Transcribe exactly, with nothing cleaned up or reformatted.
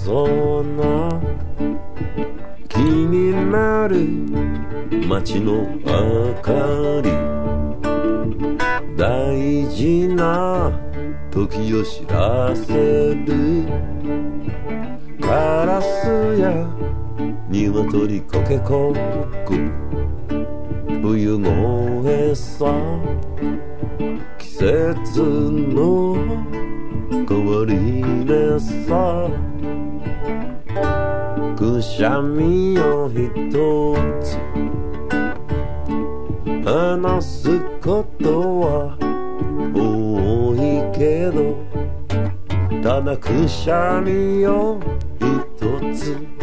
そうな気になる街の明かり、大事な時を知らせる。カラスや鶏コケコック冬声さ、季節の変わり目さ、くしゃみをひとつ話すことは多いけど、ただくしゃみをひとつ